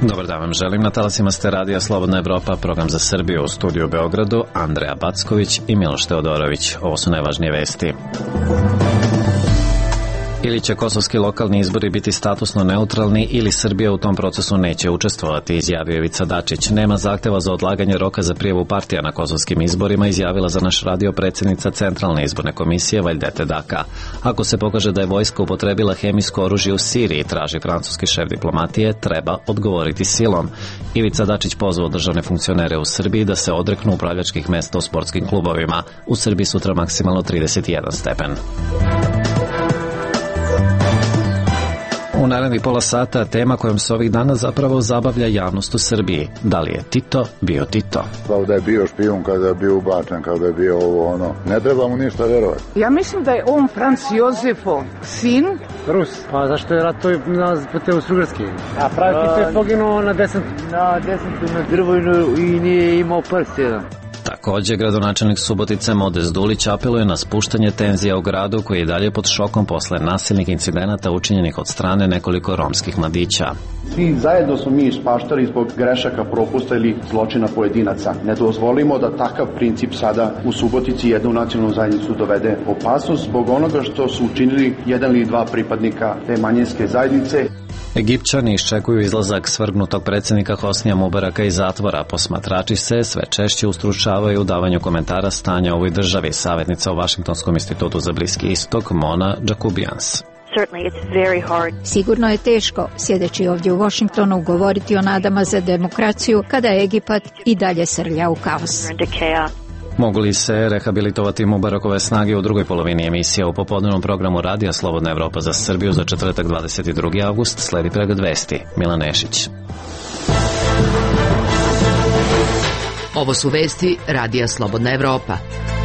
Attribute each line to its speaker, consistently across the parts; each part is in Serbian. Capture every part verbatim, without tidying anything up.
Speaker 1: Dobar dan vam želim. Na talasima ste radija Slobodna Evropa, program za Srbiju, u studiju u Beogradu, Andreja Backović i Miloš Teodorović. Ovo su najvažnije vesti. Ili će kosovski lokalni izbori biti statusno neutralni ili Srbija u tom procesu neće učestvovati, izjavio Ivica Dačić. Nema zahteva za odlaganje roka za prijavu partija na kosovskim izborima, izjavila za naš radio predsjednica Centralne izborne komisije Vajdete Daka. Ako se pokaže da je vojska upotrebila hemijsko oružje u Siriji, traži francuski šef diplomatije, treba odgovoriti silom. Ivica Dačić pozvao državne funkcionere u Srbiji da se odreknu upravljačkih mesta u sportskim klubovima. U Srbiji sutra maksimalno trideset jedan stepen. U narednih pola sata tema kojom se ovih dana zapravo zabavlja javnost u Srbiji. Da li je Tito bio Tito?
Speaker 2: Kao da je bio špijun, kada je bio ubačen, kada je bio ovo ono. Ne treba mu ništa verovati.
Speaker 3: Ja mislim da je on Franc Josefo sin
Speaker 4: Rus. Pa zašto je ratoj na putevu Strugarski? A pravi Tito je poginuo na desetu.
Speaker 5: Na desetu na Drvojnu i nije imao prst jedan.
Speaker 1: Također, gradonačelnik Subotice Modest Dulić apeluje na spuštanje tenzija u gradu koji je dalje pod šokom posle nasilnih incidenata učinjenih od strane nekoliko romskih mladića.
Speaker 6: Svi zajedno smo mi ispaštali zbog grešaka, propusta ili zločina pojedinaca. Ne dozvolimo da takav princip sada u Subotici jednu nacionalnu zajednicu dovede opasnost zbog onoga što su učinili jedan ili dva pripadnika te manjinske zajednice.
Speaker 1: Egipćani iščekuju izlazak svrgnutog predsjednika Hosnija Mubaraka iz zatvora. Posmatrači se sve češće ustručavaju u davanju komentara stanja u ovoj državi. Savjetnica u Vašingtonskom institutu za Bliski istok Mona Džakubijans.
Speaker 7: Sigurno je teško, sjedeći ovdje u Washingtonu, govoriti o nadama za demokraciju kada je Egipat i dalje srlja u kaos.
Speaker 1: Mogu li se rehabilitovati Mubarakove snage u drugoj polovini emisije? U popodnevnom programu radija Slobodna Evropa za Srbiju za četvrtak dvadeset drugi avgust sledi pregled vesti. Milan Nešić.
Speaker 8: Ovo su vesti radija Slobodna Evropa.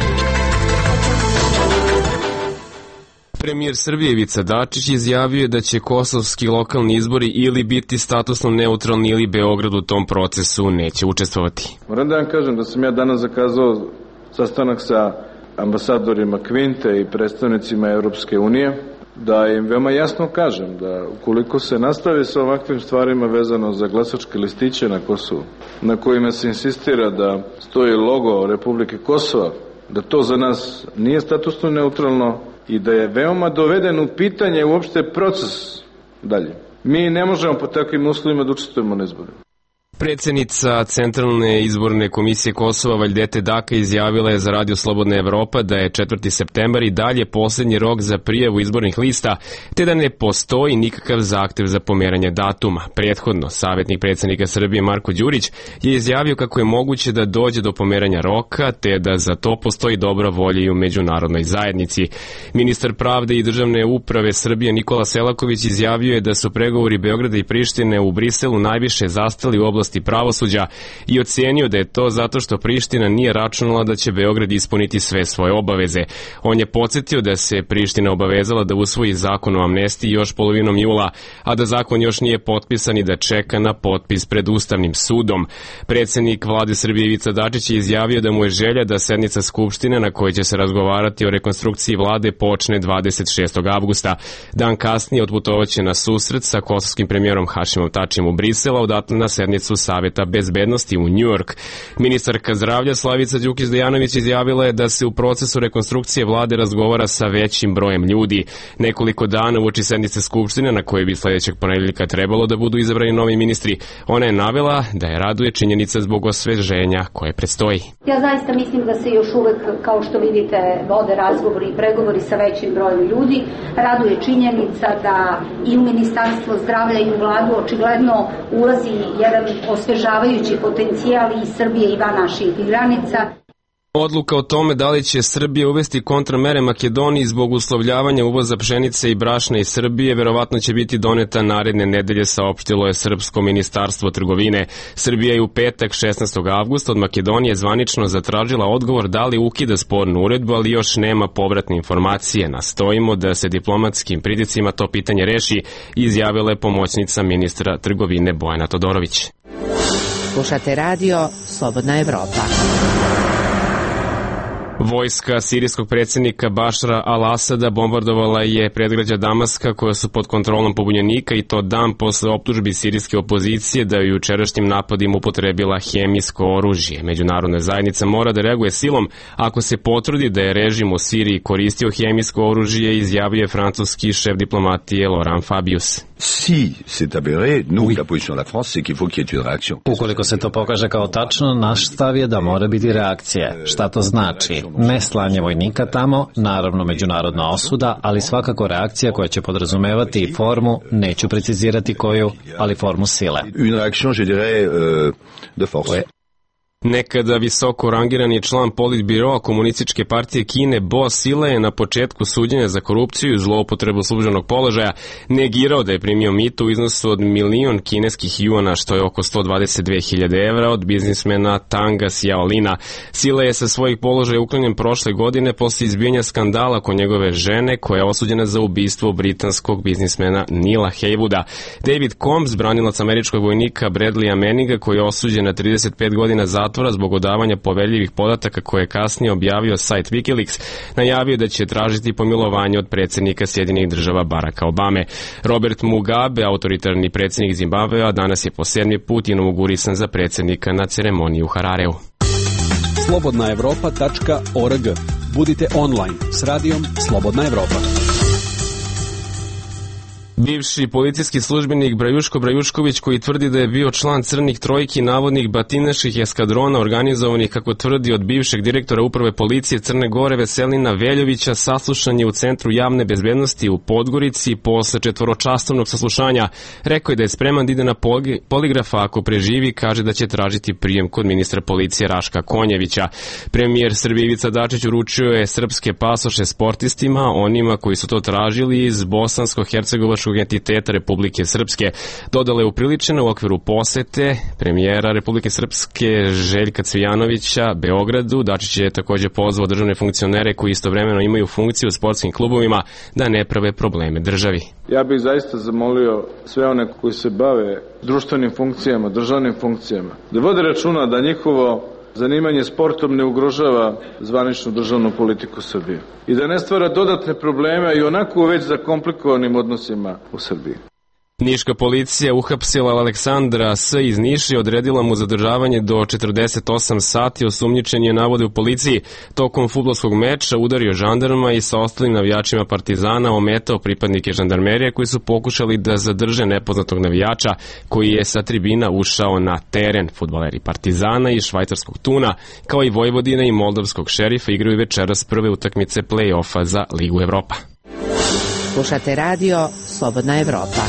Speaker 9: Premijer Srbije Ivica Dačić izjavio je da će kosovski lokalni izbori ili biti statusno neutralni ili Beograd u tom procesu neće učestvovati.
Speaker 10: Moram da vam kažem da sam ja danas zakazao sastanak sa ambasadorima Kvinte i predstavnicima Europske unije, da im veoma jasno kažem da ukoliko se nastavi sa ovakvim stvarima vezano za glasačke listiće na Kosovu, na kojima se insistira da stoji logo Republike Kosova, da to za nas nije statusno neutralno i da je veoma doveden u pitanje uopšte proces dalje. Mi ne možemo po takvim uslovima da učestvujemo na izboru.
Speaker 9: Predsjednica Centralne izborne komisije Kosova Vajdete Daka izjavila je za radio Slobodna Evropa da je četvrti septembar i dalje posljednji rok za prijavu izbornih lista, te da ne postoji nikakav zahtev za pomeranje datuma. Prethodno, savjetnik predsjednika Srbije Marko Đurić je izjavio kako je moguće da dođe do pomeranja roka, te da za to postoji dobra volja i u međunarodnoj zajednici. Ministar pravde i državne uprave Srbije Nikola Selaković izjavio je da su pregovori Beograda i Prištine u Briselu najviše zastali u oblasti pravosuđa i ocenio da je to zato što Priština nije računala da će Beograd ispuniti sve svoje obaveze. On je podsjetio da se Priština obavezala da usvoji zakon o amnestiji još polovinom jula, a da zakon još nije potpisan i da čeka na potpis pred Ustavnim sudom. Predsjednik vlade Srbije Ivica Dačić je izjavio da mu je želja da sednica Skupštine na kojoj će se razgovarati o rekonstrukciji vlade počne dvadeset šestog avgusta. Dan kasnije otputovaće na susret sa kosovskim premijerom Hašimom Tačijem u Brisela, odatle na sednicu Saveta bezbednosti u Njujork. Ministarka zdravlja Slavica Đukić Dejanović izjavila je da se u procesu rekonstrukcije vlade razgovara sa većim brojem ljudi. Nekoliko dana uoči sednice Skupštine na kojoj bi sljedećeg ponedjeljka trebalo da budu izabrani novi ministri, ona je navela da je raduje činjenica zbog osveženja koje predstoji.
Speaker 11: Ja zaista mislim da se još uvek, kao što vidite, vode razgovori i pregovori sa većim brojem ljudi. Raduje činjenica da i u Ministarstvo zdravlja i u vladu očigledno ulazi jedan osvežavajući potencijal i Srbije i van naših granica.
Speaker 9: Odluka o tome da li će Srbija uvesti kontramere Makedoniji zbog uslovljavanja uvoza pšenice i brašna iz Srbije verovatno će biti doneta naredne nedelje, saopštilo je Srpsko ministarstvo trgovine. Srbija je u petak šesnaestog avgusta od Makedonije zvanično zatražila odgovor da li ukida spornu uredbu, ali još nema povratne informacije. Nastojimo da se diplomatskim pritiscima to pitanje reši, izjavila je pomoćnica ministra trgovine Bojana Todorović.
Speaker 8: Slušate radio Slobodna Evropa.
Speaker 9: Vojska sirijskog predsjednika Bašara al-Asada bombardovala je predgrađa Damaska koja su pod kontrolom pobunjenika i to dan posle optužbi sirijske opozicije da je u jučerašnjim napadima upotrebila hemijsko oružje. Međunarodna zajednica mora da reaguje silom ako se potvrdi da je režim u Siriji koristio hemijsko oružje, izjavio je francuski šef diplomatije Laurent Fabius.
Speaker 12: Si c'est avéré, nous la position de la France c'est qu'il faut qu'il y ait une réaction.
Speaker 1: Ukoliko se to pokaže kao tačno, naš stav je da mora biti reakcija. Šta to znači? Ne slanje vojnika tamo, naravno međunarodna osuda, ali svakako reakcija koja će podrazumevati i formu, neću precizirati koju, ali formu sile.
Speaker 12: Une réaction, je dirais, euh, de force.
Speaker 9: Nekada visoko rangirani član politbiroa Komunističke partije Kine Bo Sila je na početku suđenja za korupciju i zloupotrebu službenog položaja negirao da je primio mito u iznosu od milion kineskih juana, što je oko sto dvadeset dve hiljade evra, od biznismena Tanga Xiaolina. Sila je sa svojih položaja uklonjen prošle godine posle izbijanja skandala kod njegove žene, koja je osuđena za ubistvo britanskog biznismena Nila Heywooda. David Combs, branilac američkog vojnika Bradleya Manninga, koji je osuđen na trideset pet godina zatvora zbog odavanja poverljivih podataka koje je kasnije objavio sajt Wikileaks, najavio da će tražiti pomilovanje od predsjednika Sjedinjenih država Baracka Obame. Robert Mugabe, autoritarni predsjednik Zimbabvea, danas je po sedmi put inaugurisan za predsjednika na ceremoniji u Harareu.
Speaker 13: slobodna evropa tačka org. Budite online s radijom Slobodna Evropa.
Speaker 9: Bivši policijski službenik Brajuško Brajušković, koji tvrdi da je bio član crnih trojki navodnih batinaških eskadrona organizovanih, kako tvrdi, od bivšeg direktora uprave policije Crne Gore Veselina Veljovića, saslušan je u Centru javne bezbednosti u Podgorici. Posle četvoročasovnog saslušanja rekao je da je spreman da ide na poligrafa ako preživi, kaže da će tražiti prijem kod ministra policije Raška Konjevića. Premijer Srbije Ivica Dačić uručio je srpske pasoše sportistima, onima koji su to tražili iz bosansko-hercegovačkog entiteta Republike Srpske. Dodala je upriličena u okviru posete premijera Republike Srpske Željka Cvijanovića Beogradu. Dačić je također pozvao državne funkcionere koji istovremeno imaju funkciju u sportskim klubovima da ne prave probleme državi.
Speaker 10: Ja bih zaista zamolio sve one koji se bave društvenim funkcijama, državnim funkcijama, da vode računa da njihovo zanimanje sportom ne ugrožava zvaničnu državnu politiku Srbije i da ne stvara dodatne probleme i onako već zakomplikovanim odnosima u Srbiji.
Speaker 9: Niška policija uhapsila Aleksandra S. iz Niša i odredila mu zadržavanje do četrdeset osam sati. Osumnjičen je, navode u policiji, tokom fudbalskog meča udario žandarma i sa ostalim navijačima Partizana ometao pripadnike žandarmerije koji su pokušali da zadrže nepoznatog navijača koji je sa tribina ušao na teren. Fudbaleri Partizana i švajcarskog Tuna, kao i Vojvodina i moldavskog Šerifa, igraju večeras prve utakmice play-offa za Ligu Evropa.
Speaker 8: Slušate radio Slobodna Evropa.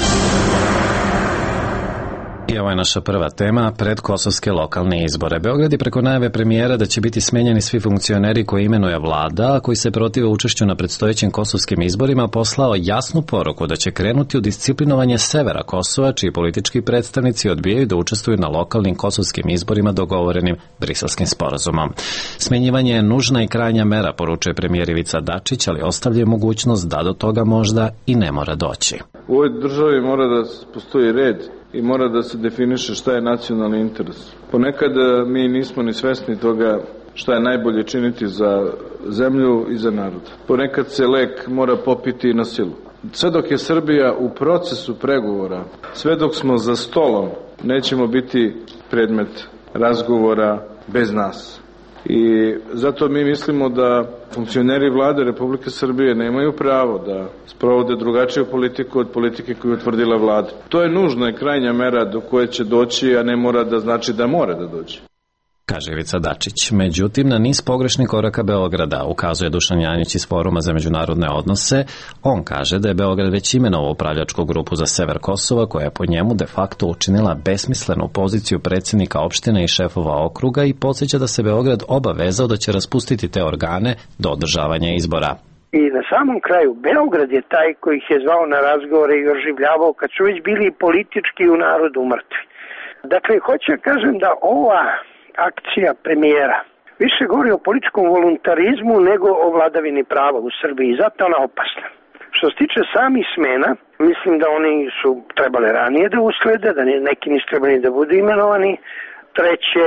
Speaker 1: I ovo je naša prva tema, predkosovske lokalne izbore. Beograd je preko najave premijera da će biti smenjeni svi funkcioneri koje imenuje vlada, a koji se protive učešću na predstojećim kosovskim izborima, poslao jasnu poruku da će krenuti u disciplinovanje severa Kosova, čiji politički predstavnici odbijaju da učestvuju na lokalnim kosovskim izborima dogovorenim Briselskim sporazumom. Smenjivanje je nužna i krajnja mera, poručuje premijer Ivica Dačić, ali ostavlja mogućnost da do toga možda i ne mora doći.
Speaker 10: U ovoj državi mora da postoji red i mora da se definiše šta je nacionalni interes. Ponekad mi nismo ni svesni toga šta je najbolje činiti za zemlju i za narod. Ponekad se lek mora popiti na silu. Sve dok je Srbija u procesu pregovora, sve dok smo za stolom, nećemo biti predmet razgovora bez nas. I zato mi mislimo da funkcioneri vlade Republike Srbije nemaju pravo da sprovode drugačiju politiku od politike koju je utvrdila vlada. To je nužna i krajnja mera do koje će doći, a ne mora da znači da mora da dođe,
Speaker 1: kaže Ivica Dačić. Međutim, na niz pogrešnih koraka Beograda ukazuje Dušan Janjić iz Foruma za međunarodne odnose. On kaže da je Beograd već imenovao upravljačku grupu za sever Kosova, koja je po njemu de facto učinila besmislenu poziciju predsjednika opštine i šefova okruga i podsjeća da se Beograd obavezao da će raspustiti te organe do održavanja izbora.
Speaker 14: I na samom kraju, Beograd je taj koji ih je zvao na razgovore i oživljavao kad su već bili politički u narodu mrtvi. Dakle, hoću da kažem da ova akcija premijera više govori o političkom voluntarizmu nego o vladavini prava u Srbiji i zato ona opasna. Što se tiče samih smena, mislim da oni su trebali ranije da uslede, da neki nisu trebali da budu imenovani. Treće,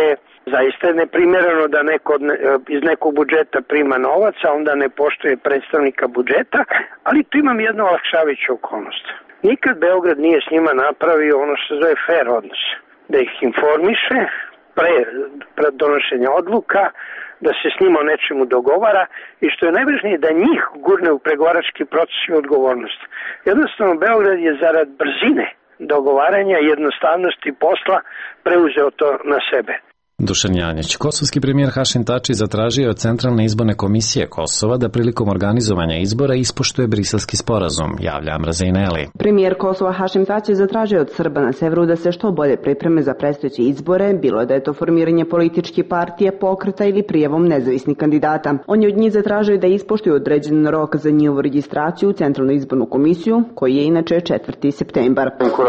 Speaker 14: Zaista je neprimereno da neko iz nekog budžeta prima novac, a onda ne poštuje predstavnika budžeta, ali tu imam jednu olakšavajuću okolnost. Nikad Beograd nije s njima napravio ono što se zove fair odnos, da ih informiše pre, pre donošenja odluka, da se s njima o nečemu dogovara i što je najvažnije da njih gurne u pregovarački proces i odgovornost. Jednostavno Beograd je zarad brzine dogovaranja i jednostavnosti posla preuzeo to na sebe.
Speaker 1: Dušan Janjić. Kosovski premijer Hašim Tači zatražio je od Centralne izborne komisije Kosova da prilikom organizovanja izbora ispoštuje briselski sporazum, javlja Amra Zejneli.
Speaker 15: Premijer Kosova Hašim Tači zatražio od Srba na severu da se što bolje pripreme za predstojeće izbore, bilo da je to formiranje političke partije, pokreta ili prijavom nezavisnih kandidata. On je od njih zatražio da ispoštuju određen rok za njihovu registraciju u Centralnu izbornu komisiju, koji je inače četvrti septembar.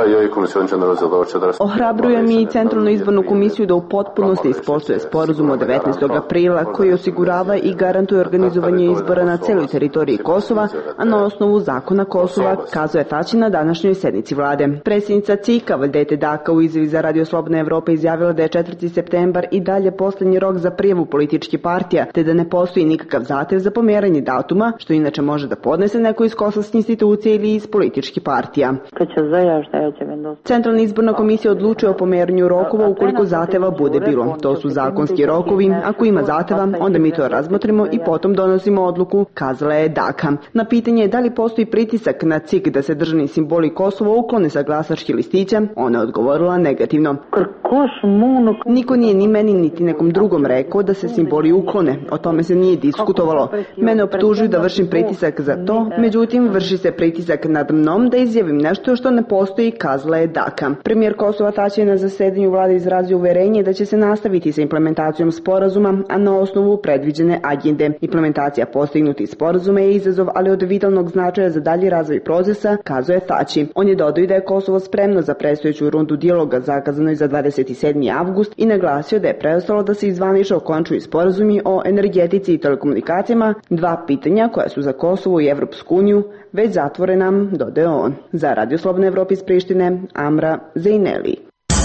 Speaker 15: Ohrabruje mi i Centralnu izbornu komisiju da u potpunosti ispoštuje sporazum od devetnaestog aprila koji osigurava i garantuje organizovanje izbora na celoj teritoriji Kosova, a na osnovu zakona Kosova, kazao je Tači na današnjoj sednici vlade. Predsjednica C I K-a Valdete Daka u izjavi za Radio Slobodna Evropa izjavila da je četvrti septembar i dalje poslednji rok za prijavu političkih partija, te da ne postoji nikakav zahtev za pomeranje datuma, što inače može da podnese neko iz kosovskih institucija ili iz političkih partija. Centralna izborna komisija odlučuje o pomeranju rokova ukoliko zahteva bude bilo. To su zakonski rokovi. Ako ima zahteva, onda mi to razmotrimo i potom donosimo odluku, kazala je Daka. Na pitanje da li postoji pritisak na C I K da se državni simboli Kosova uklone sa glasačke listića, ona je odgovorila negativno. Niko nije ni meni niti nekom drugom rekao da se simboli uklone. O tome se nije diskutovalo. Mene optužuju da vršim pritisak za to, međutim vrši se pritisak nad mnom da izjavim nešto što ne postoji, kazala je Daka. Premijer Kosova Tači je na zasedanju vlade izrazio uverenje da će se nastaviti sa implementacijom sporazuma, a na osnovu predviđene agende. Implementacija postignutih sporazuma je izazov, ali od vitalnog značaja za dalji razvoj procesa, kazao je Tači. On je dodao da je Kosovo spremno za predstojeću rundu dijaloga zakazanoj za dvadeset sedmi avgust i naglasio da je preostalo da se izvanično okončuju sporazumi o energetici i telekomunikacijama, dva pitanja koja su za Kosovo i Evropsku uniju već zatvorena, dodao on. Za Radio Slobodna Evropa iz Prištine, Amra Zejneli.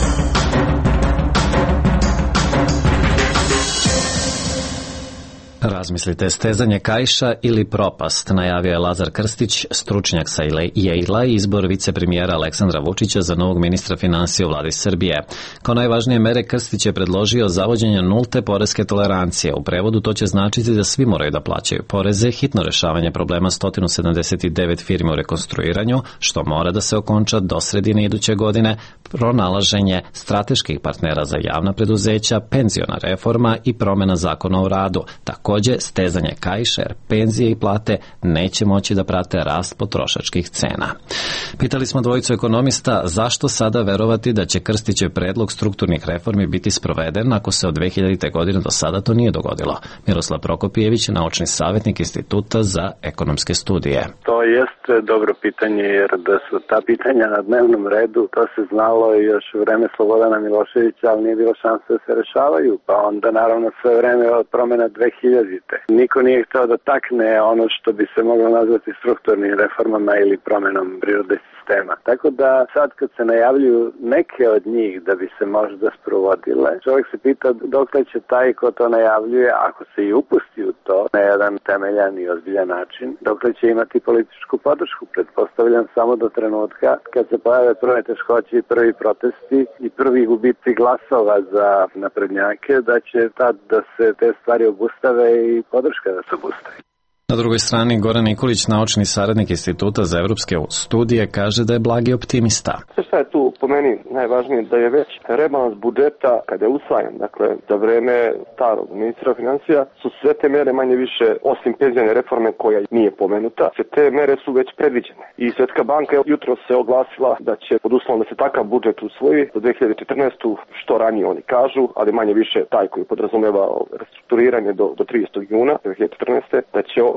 Speaker 1: Razmislite, stezanje kaiša ili propast, najavio je Lazar Krstić, stručnjak sa Yale-a i izbor vicepremijera Aleksandra Vučića za novog ministra finansija u vladi Srbije. Kao najvažnije mere Krstić je predložio zavođenje nulte poreske tolerancije. U prevodu to će značiti da svi moraju da plaćaju poreze, hitno rešavanje problema sto sedamdeset devet firmi u rekonstruiranju, što mora da se okonča do sredine iduće godine, pronalaženje strateških partnera za javna preduzeća, penziona reforma i promena zakona o radu. Takođe, stezanje kaiša jer penzije i plate neće moći da prate rast potrošačkih cena. Pitali smo dvojicu ekonomista zašto sada verovati da će Krstićev predlog strukturnih reformi biti sproveden ako se od dve hiljadite godine do sada to nije dogodilo. Miroslav Prokopijević, naučni savjetnik Instituta za ekonomske studije.
Speaker 16: To jeste dobro pitanje jer da su ta pitanja na dnevnom redu, to se znalo još u vreme Slobodana Miloševića, ali nije bilo šanse da se rešavaju, pa onda naravno sve vreme od promena dve hiljadite. Niko nije hteo da takne ono što bi se moglo nazvati strukturnim reformama ili promenom prirode sistema. Tako da sad kad se najavljuju neke od njih da bi se možda sprovodile, čovjek se pita dokle će taj ko to najavljuje, ako se i upusti u to na jedan temeljan i ozbiljan način, dokle će imati političku podršku. Pretpostavljam samo do trenutka kad se pojave prve teškoće i prvi protesti i prvi gubici glasova za naprednjake, da će tad da se te stvari obustave i podrška da se obustavi.
Speaker 1: Na drugoj strani, Goran Nikolić, naučni saradnik Instituta za evropske studije, kaže da je blagi optimista.
Speaker 17: Sve šta je tu po meni najvažnije da je već rebalans budžeta kada je usvajan, dakle za vreme starog ministra financija su sve te mere manje više, osim penzijne reforme koja nije pomenuta, sve te mere su već predviđene. I Svetska banka jutro se oglasila da će pod uslovom da se takav budžet usvoji do dve hiljade četrnaeste. što ranije oni kažu, ali manje više taj koji podrazumeva restrukturiranje do, do tridesetog juna dve hiljade četrnaeste. da će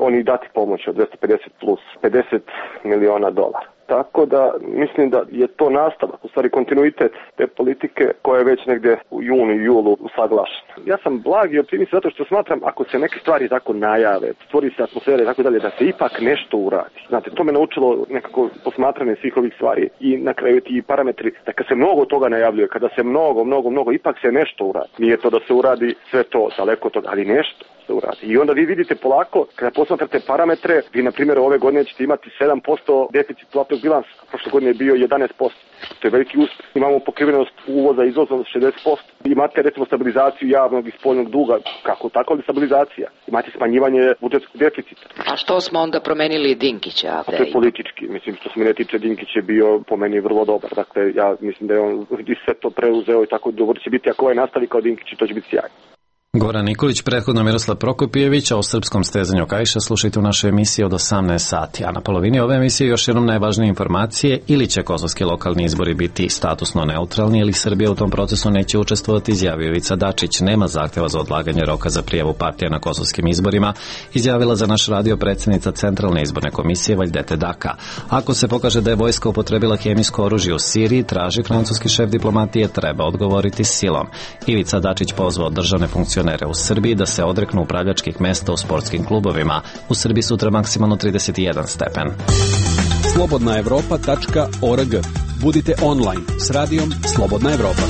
Speaker 17: oni dati pomoć od dvesta pedeset plus pedeset miliona dolara. Tako da mislim da je to nastavak, u stvari kontinuitet te politike koja je već negde u junu i julu usaglašena. Ja sam blag i optimist zato što smatram ako se neke stvari tako najave, stvori se atmosfera i tako dalje, da se ipak nešto uradi. Znate, to me naučilo nekako posmatranje svih ovih stvari i na kraju ti parametri, da kad se mnogo toga najavljuje, kada se mnogo, mnogo, mnogo, ipak se nešto uradi. Nije to da se uradi sve to, daleko toga, ali nešto se uradi. I onda vi vidite polako, kada posmatrate parametre, vi na primjer ove godine ćete imati sedam posto deficit platnog bilansa, prošle godine je bio jedanaest posto. To je veliki uspeh. Imamo pokrivenost uvoza i izvoza od šezdeset posto. Imate recimo stabilizaciju javnog i spoljnog duga, kako tako li stabilizacija. Imate smanjivanje budžetskog deficita.
Speaker 8: A što smo onda promenili Dinkića?
Speaker 17: A to je politički. Mislim, što se mi ne tiče, Dinkić je bio po meni vrlo dobar. Dakle, ja mislim da je on sve to preuzeo i tako dobro će biti. Ako ovaj nastavi kao Dinkić, to će biti sjajno.
Speaker 1: Goran Nikolić, prethodno Miroslav Prokopijević, a o srpskom stezanju kaiša slušajte u našoj emisiji od osamnaest sati. A na polovini ove emisije još jednom najvažnije informacije: ili će kosovski lokalni izbori biti statusno neutralni, ili Srbija u tom procesu neće učestvovati, izjavio Ivica Dačić. Nema zahteva za odlaganje roka za prijavu partija na kosovskim izborima, izjavila za naš radio predsjednica Centralne izborne komisije Vajdete Daka. Ako se pokaže da je vojska upotrebila hemijsko oružje u Siriji, traži francuski šef diplomatije, treba odgovoriti silom. Ivica Dačić pozvao državne funkcionere u Srbiji da se odreknu upravljačkih mesta u sportskim klubovima. U Srbiji sutra maksimalno trideset jedan stepen.
Speaker 13: slobodna evropa tačka org. Budite online s radijom Slobodna Evropa.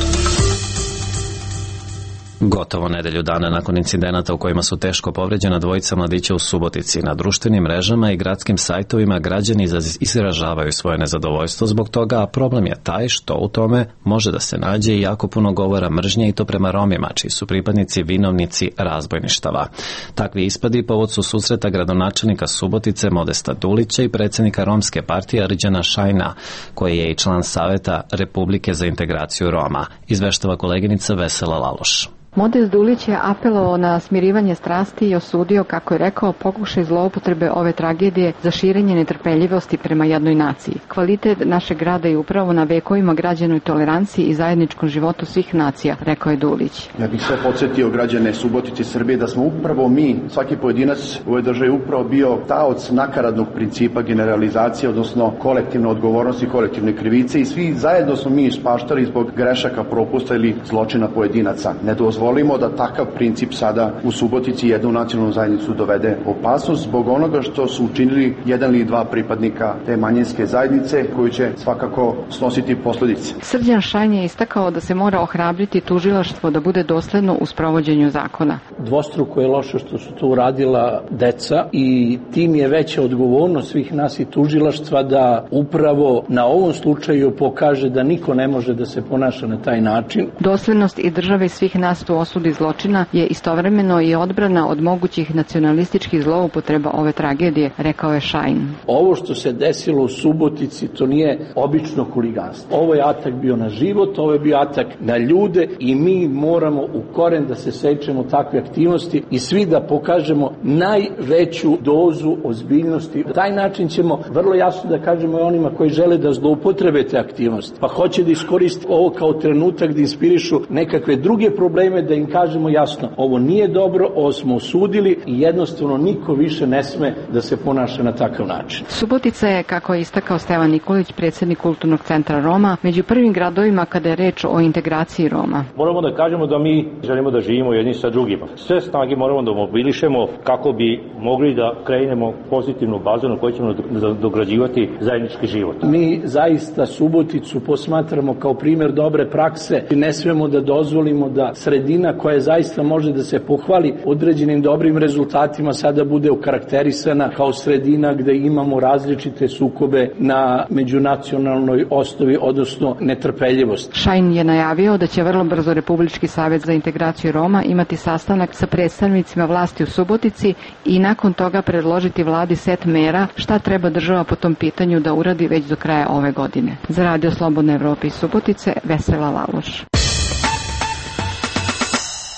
Speaker 1: Gotovo nedelju dana nakon incidenata u kojima su teško povređena dvojica mladića u Subotici, na društvenim mrežama i gradskim sajtovima građani izražavaju svoje nezadovoljstvo zbog toga, a problem je taj što u tome može da se nađe i jako puno govora mržnje, i to prema Romima, čiji su pripadnici vinovnici razbojništava. Takvi ispadi povod su susreta gradonačelnika Subotice Modesta Dulića i predsjednika Romske partije Arđana Šajna, koji je i član Saveta Republike za integraciju Roma, izveštava koleginica Vesela Laloš.
Speaker 18: Modest Dulić je apelovao na smirivanje strasti i osudio, kako je rekao, pokušaj zloupotrebe ove tragedije za širenje netrpeljivosti prema jednoj naciji. Kvalitet našeg grada je upravo na vekovima građanoj toleranciji i zajedničkom životu svih nacija, rekao je Dulić.
Speaker 6: Ja bih sve podsjetio građane Subotice i Srbije da smo upravo mi, svaki pojedinac u ovoj državi upravo bio taoc nakaradnog principa generalizacije, odnosno kolektivne odgovornosti, kolektivne krivice, i svi zajedno smo mi ispaštali zbog grešaka, propusta ili zločina pojedinaca. Ne dozvolimo da takav princip sada u Subotici jednu nacionalnu zajednicu dovede opasnost zbog onoga što su učinili jedan ili dva pripadnika te manjinske zajednice, koji će svakako snositi posljedice.
Speaker 18: Srđan Šajn je istakao da se mora ohrabriti tužilaštvo da bude dosledno u sprovođenju zakona.
Speaker 19: Dvostruko je loše što su to uradila deca i tim je veća odgovornost svih nas i tužilaštva da upravo na ovom slučaju pokaže da niko ne može da se ponaša na taj način.
Speaker 18: Doslednost i države svih nas u osudi zločina je istovremeno i odbrana od mogućih nacionalističkih zloupotreba ove tragedije, rekao je Šajn.
Speaker 19: Ovo što se desilo u Subotici, to nije obično huliganstvo. Ovo je atak bio na život, ovo je bio atak na ljude i mi moramo u koren da se sečemo takve aktivnosti i svi da pokažemo najveću dozu ozbiljnosti. Na taj način ćemo vrlo jasno da kažemo onima koji žele da zloupotrebe te aktivnosti, pa hoće da iskoriste ovo kao trenutak da inspirišu nekakve druge probleme, da im kažemo jasno, ovo nije dobro, ovo smo osudili i jednostavno niko više ne sme da se ponaša na takav način.
Speaker 18: Subotica je, kako je istakao Stevan Nikolić, predsjednik Kulturnog centra Roma, među prvim gradovima kada je reč o integraciji Roma.
Speaker 20: Moramo da kažemo da mi želimo da živimo jedni sa drugima. Sve snage moramo da mobilišemo kako bi mogli da krenemo pozitivnu bazu na kojoj ćemo dograđivati zajednički život.
Speaker 19: Mi zaista Suboticu posmatramo kao primjer dobre prakse i ne smemo da dozvolimo da sredina koja zaista može da se pohvali određenim dobrim rezultatima sada bude okarakterisana kao sredina gde imamo različite sukobe na međunacionalnoj osnovi, odnosno netrpeljivost.
Speaker 18: Šajn je najavio da će vrlo brzo Republički savjet za integraciju Roma imati sastanak sa predstavnicima vlasti u Subotici i nakon toga predložiti vladi set mera šta treba država po tom pitanju da uradi već do kraja ove godine. Za Radio Slobodne Evrope iz Subotice, Vesela Laloš.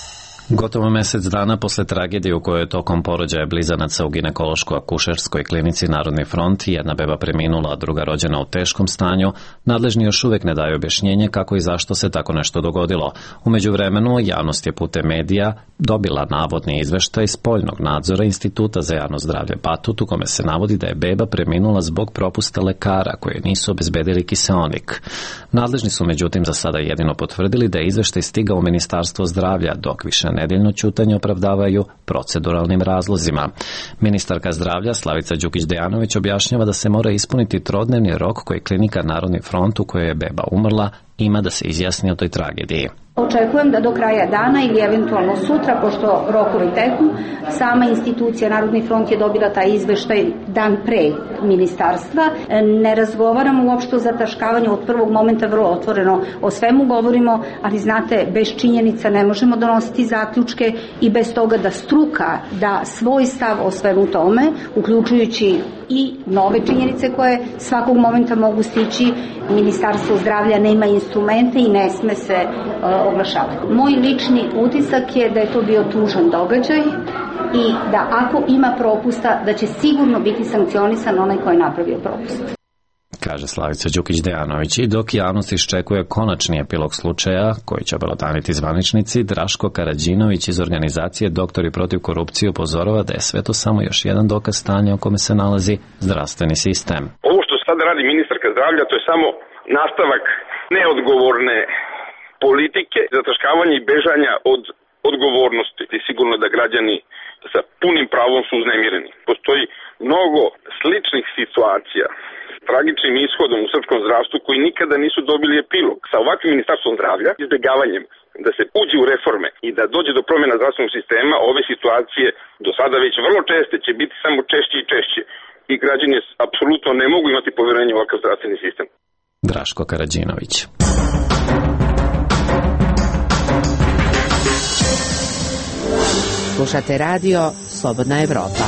Speaker 1: Gotovo mjesec dana posle tragedije u kojoj je tokom porođaja blizanaca u ginekološko-akušerskoj klinici Narodni front jedna beba preminula, a druga rođena u teškom stanju, nadležni još uvijek ne daju objašnjenje kako i zašto se tako nešto dogodilo. U međuvremenu, javnost je putem medija dobila navodni izveštaj spoljnog nadzora Instituta za javno zdravlje Batut, u kome se navodi da je beba preminula zbog propusta lekara koji nisu obezbedili kiseonik. Nadležni su međutim za sada jedino potvrdili da je izveštaj stigao u Ministarstvo zdravlja, dok više nedeljno ćutanje opravdavaju proceduralnim razlozima. Ministarka zdravlja Slavica Đukić-Dejanović objašnjava da se mora ispuniti trodnevni rok koji klinika Narodni front u kojoj je beba umrla ima da se izjasni o toj tragediji.
Speaker 11: Očekujem da do kraja dana ili eventualno sutra, pošto rokovi teku, sama institucija Narodni front je dobila taj izveštaj dan pre ministarstva. Ne razgovaramo uopšte o zataškavanju, od prvog momenta vrlo otvoreno o svemu govorimo, ali znate, bez činjenica ne možemo donositi zaključke i bez toga da struka da svoj stav o svemu tome, uključujući i nove činjenice koje svakog momenta mogu stići. Ministarstvo zdravlja nema instrumente i ne sme se uh, oglašavati. Moj lični utisak je da je to bio tužan događaj i da ako ima propusta, da će sigurno biti sankcionisan onaj koji je napravio propust.
Speaker 1: Kaže Slavica Đukić-Dejanović. I dok javnost iščekuje konačni epilog slučaja, koji će obelodaniti zvaničnici, Draško Karađinović iz organizacije Doktori protiv korupcije upozorava da je sve to samo još jedan dokaz stanja u kome se nalazi zdravstveni sistem.
Speaker 21: Ovo što sada radi ministarka zdravlja, to je samo nastavak neodgovorne politike, zataškavanja i bežanja od odgovornosti. I sigurno da građani sa punim pravom su uznemireni. Postoji mnogo sličnih situacija s tragičnim ishodom u srpskom zdravstvu koji nikada nisu dobili epilog. Sa ovakvim ministarstvom zdravlja, izbjegavanjem da se uđe u reforme i da dođe do promjena zdravstvenog sistema, ove situacije do sada već vrlo česte će biti samo češće i češće. I građani apsolutno ne mogu imati povjerenje u ovakav zdravstveni sistem.
Speaker 1: Draško Karađinović.
Speaker 8: Slušate radio Slobodna Evropa.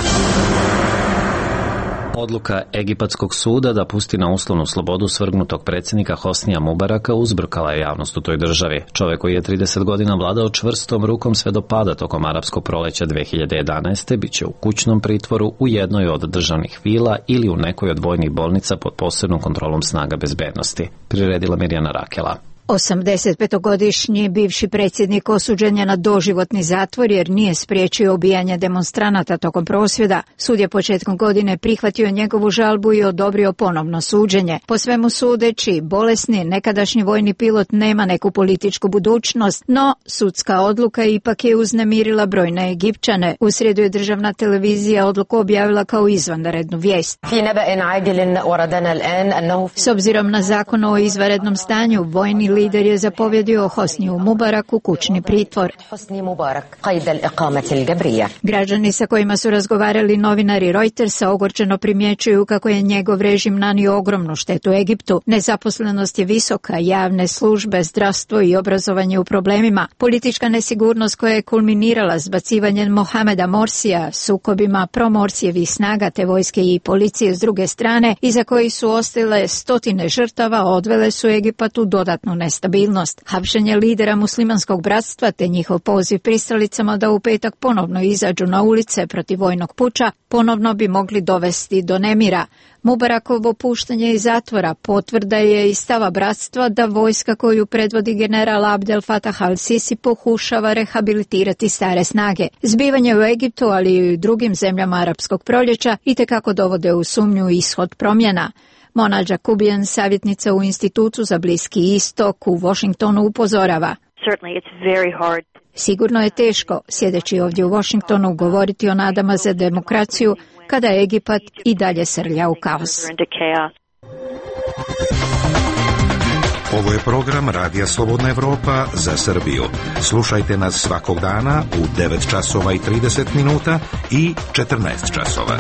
Speaker 1: Odluka Egipatskog suda da pusti na uslovnu slobodu svrgnutog predsjednika Hosnija Mubaraka uzbrkala je javnost u toj državi. Čovjek koji je trideset godina vladao čvrstom rukom sve do pada tokom arapskog proleća dve hiljade jedanaeste bit će u kućnom pritvoru u jednoj od državnih vila ili u nekoj od vojnih bolnica pod posebnom kontrolom snaga bezbednosti. Priredila Mirjana Rakela.
Speaker 7: osamdesetpetogodišnji bivši predsjednik osuđen je na doživotni zatvor jer nije spriječio ubijanje demonstranata tokom prosvjeda. Sud je početkom godine prihvatio njegovu žalbu i odobrio ponovno suđenje. Po svemu sudeći, bolesni nekadašnji vojni pilot nema neku političku budućnost, no sudska odluka ipak je uznemirila brojne Egipćane. U srijedu je državna televizija odluku objavila kao izvanrednu vijest. S obzirom na zakon o izvanrednom stanju, vojni lider je zapovjedio Hosniju Mubaraku kućni pritvor. Građani sa kojima su razgovarali novinari Reutersa ogorčeno primjećuju kako je njegov režim nanio ogromnu štetu Egiptu. Nezaposlenost je visoka, javne službe, zdravstvo i obrazovanje u problemima. Politička nesigurnost koja je kulminirala zbacivanjem Mohameda Morsija, sukobima promorsijevih snaga te vojske i policije s druge strane, iza kojih su ostale stotine žrtava, odvele su Egipat u dodatnu nestabilnost. Hapšenje lidera muslimanskog bratstva te njihov poziv pristralicama da u petak ponovno izađu na ulice protiv vojnog puča ponovno bi mogli dovesti do nemira. Mubarakovo puštanje iz zatvora potvrda je i stava bratstva da vojska koju predvodi general Abdel Fattah al-Sisi pokušava rehabilitirati stare snage. Zbivanje u Egiptu, ali i u drugim zemljama arapskog proljeća itekako dovode u sumnju ishod promjena. Mona Jakubian, savjetnica u Institutu za Bliski istok u Washingtonu, upozorava. Sigurno je teško, sjedeći ovdje u Washingtonu, govoriti o nadama za demokraciju kada Egipat i dalje srlja u kaos.
Speaker 22: Ovo je program Radija Slobodna Evropa za Srbiju. Slušajte nas svakog dana u devet časova i trideset minuta i četrnaest časova.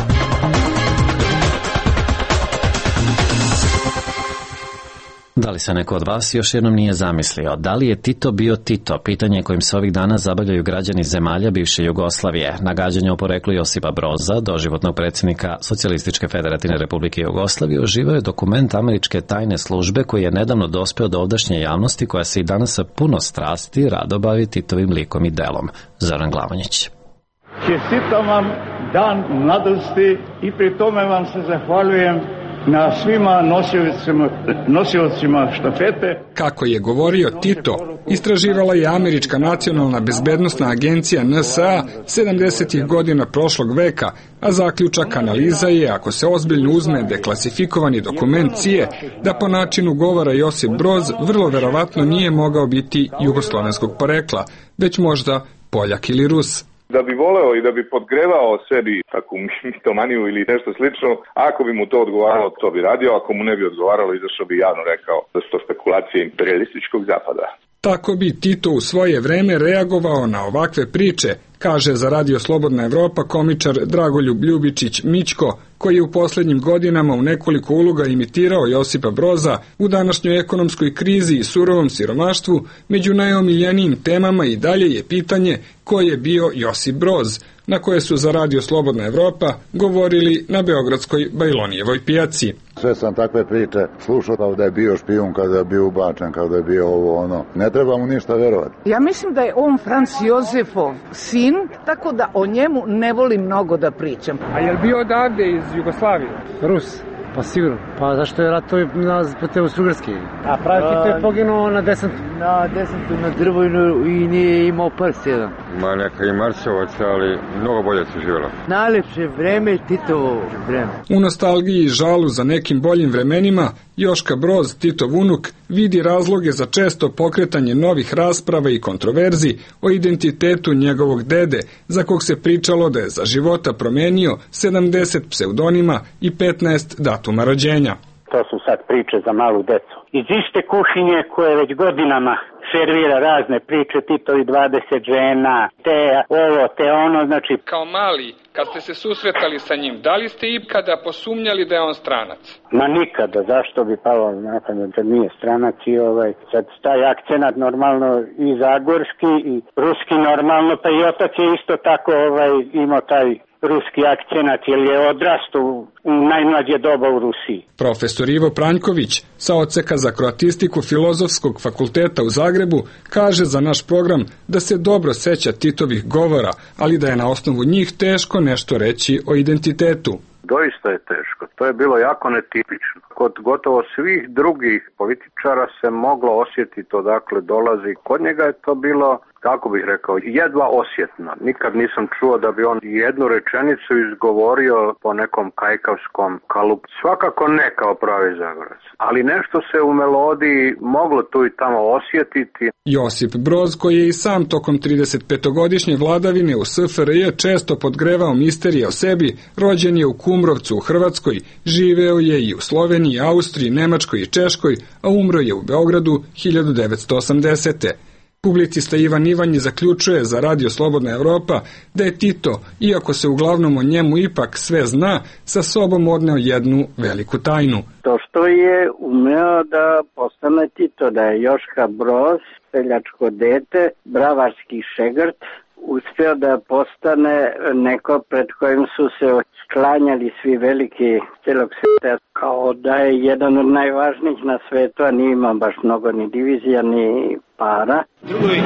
Speaker 1: Da li se neko od vas još jednom nije zamislio? Da li je Tito bio Tito? Pitanje kojim se ovih dana zabavljaju građani zemalja bivše Jugoslavije. Nagađanje o poreklu Josipa Broza, doživotnog predsjednika Socijalističke federativne republike Jugoslavije, uživao je dokument američke tajne službe koji je nedavno dospeo do ovdašnje javnosti, koja se i danas sa puno strasti rado bavi Titovim likom i delom. Zoran Glavonjić.
Speaker 2: Čestitam vam dan mladosti i pri tome vam se zahvaljujem na svima nosiocima, nosiocima štafete.
Speaker 3: Kako je govorio Tito, istraživala je Američka nacionalna bezbednosna agencija N S A sedamdesetih godina prošlog veka, a zaključak analiza je, ako se ozbiljno uzme deklasifikovani dokument C I E, da po načinu govora Josip Broz vrlo verovatno nije mogao biti jugoslovenskog porekla, već možda Poljak ili Rus.
Speaker 23: Da bi voleo i da bi podgrevao sebi takvu mitomaniju ili nešto slično, ako bi mu to odgovaralo, to bi radio, ako mu ne bi odgovaralo, izašao bi javno rekao da su to spekulacije imperialističkog zapada.
Speaker 3: Tako bi Tito u svoje vreme reagovao na ovakve priče, kaže za Radio Slobodna Evropa komičar Dragoljub Ljubičić Mićko, koji je u posljednjim godinama u nekoliko uloga imitirao Josipa Broza. U današnjoj ekonomskoj krizi i surovom siromaštvu među najomiljenijim temama i dalje je pitanje ko je bio Josip Broz, na koje su za Radio Slobodna Evropa govorili na beogradskoj Bajlonijevoj pijaci.
Speaker 24: Sve sam takve priče slušao, kao da je bio špijun, kao da je bio ubačen, kao da je bio ovo ono. Ne treba mu ništa verovati.
Speaker 25: Ja mislim da je on Franz Josefov sin, tako da o njemu ne volim mnogo da pričam.
Speaker 4: A je li bio odavde iz Jugoslavije? Rus. Pa sigurno. Pa zašto je rato na pute Austro-Ugarske? A pravi Tito je poginuo na desantu.
Speaker 5: Na desantu, na Drvojnu i nije imao prst jedan.
Speaker 26: Ma neka i Marsovac, ali mnogo bolje se živjelo.
Speaker 5: Najlepše vreme je Titovo vreme.
Speaker 3: U nostalgiji i žalu za nekim boljim vremenima, Joška Broz, Titov unuk, vidi razloge za često pokretanje novih rasprava i kontroverzi o identitetu njegovog dede, za kog se pričalo da je za života promenio sedamdeset pseudonima i petnaest datuma rođenja.
Speaker 27: To su sad priče za malu decu. Iz iste kuhinje koje već godinama servira razne priče, Titovi dvadeset žena, te ovo, te ono, znači...
Speaker 28: Kao mali, kad ste se susretali sa njim, da li ste ikada posumnjali da je on stranac?
Speaker 27: Ma nikada, zašto bi palo na pamet da nije stranac i ovaj, sad taj akcenat normalno i zagorski i ruski normalno, pa i otac je isto tako ovaj, imao taj ruski akcenat, jer je odrastao u najmlađe doba u Rusiji.
Speaker 3: Profesor Ivo Pranjković sa odseka za kroatistiku Filozofskog fakulteta u Zagrebu kaže za naš program da se dobro seća Titovih govora, ali da je na osnovu njih teško nešto reći o identitetu.
Speaker 29: Doista je teško. To je bilo jako netipično. Kod gotovo svih drugih političara se moglo osjetiti odakle dolazi. Kod njega je to bilo, kako bih rekao, jedva osjetno. Nikad nisam čuo da bi on jednu rečenicu izgovorio po nekom kajkavskom kalupu. Svakako ne kao pravi Zagorac. Ali nešto se u melodiji moglo tu i tamo osjetiti.
Speaker 3: Josip Broz, koji je i sam tokom tridesetpetogodišnje vladavine u S F R J često podgrevao misterije o sebi, rođen je u Kumrovcu u Hrvatskoj, živeo je i u Sloveniji, Austriji, Nemačkoj i Češkoj, a umro je u Beogradu hiljadu devetsto osamdesete. Publicista Ivan Ivanji zaključuje za Radio Slobodna Evropa da je Tito, iako se uglavnom o njemu ipak sve zna, sa sobom odneo jednu veliku tajnu.
Speaker 27: To što je umeo da postane Tito, da je Joška Broz, seljačko dete, bravarski šegrt, uspio da postane neko pred kojim su se sklanjali svi veliki celog sveta, kao da je jedan od najvažnijih na svetu, a nije imao baš mnogo ni divizija, ni para.
Speaker 30: Drugovi,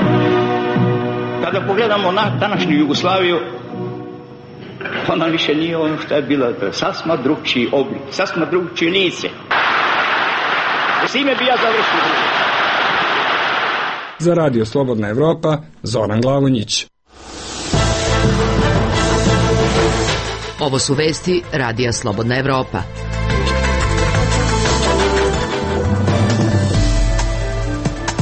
Speaker 30: kada pogledamo na današnju Jugoslaviju, ona više nije ono što je bila, sasma drugčiji oblik, sasma drugčiji lice. S ime bi ja završio.
Speaker 3: Za Radio Slobodna Evropa, Zoran Glavonjić.
Speaker 8: Ovo su vesti Radija Slobodna Evropa.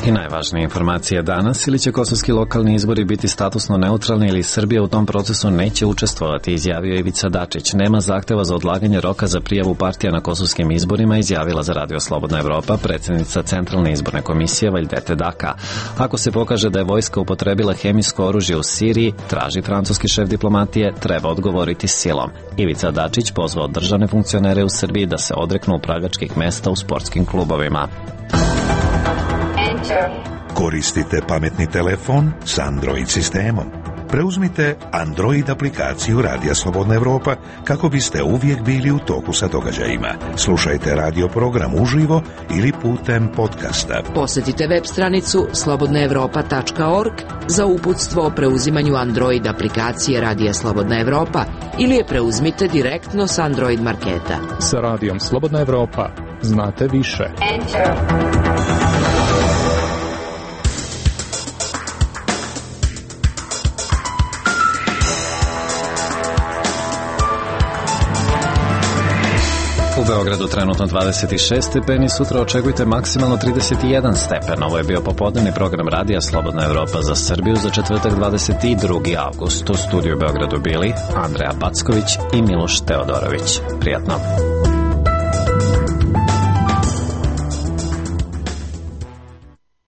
Speaker 1: I najvažnije informacije danas, ili će kosovski lokalni izbori biti statusno neutralni ili Srbija u tom procesu neće učestvovati, izjavio Ivica Dačić. Nema zahteva za odlaganje roka za prijavu partija na kosovskim izborima, izjavila za Radio Slobodna Evropa predsjednica Centralne izborne komisije Vajdete Daka. Ako se pokaže da je vojska upotrebila hemijsko oružje u Siriji, traži francuski šef diplomatije, treba odgovoriti silom. Ivica Dačić pozvao državne funkcionere u Srbiji da se odreknu upravljačkih mesta u sportskim klubovima.
Speaker 22: Koristite pametni telefon s Android sistemom. Preuzmite Android aplikaciju Radija Slobodna Evropa kako biste uvijek bili u toku sa događajima. Slušajte radio program uživo ili putem podcasta.
Speaker 8: Posjetite web stranicu slobodna evropa tačka org za uputstvo o preuzimanju Android aplikacije Radija Slobodna Evropa ili je preuzmite direktno s Android marketa.
Speaker 6: Sa Radijom Slobodna Evropa znate više. Enter.
Speaker 1: U Beogradu trenutno dvadeset šest stepeni, sutra očekujte maksimalno trideset jedan stepen. Ovo je bio popodnevni program Radija Slobodna Evropa za Srbiju za četvrtak dvadeset drugi avgust. U studiju u Beogradu bili Andreja Backović i Miloš Teodorović. Prijatno.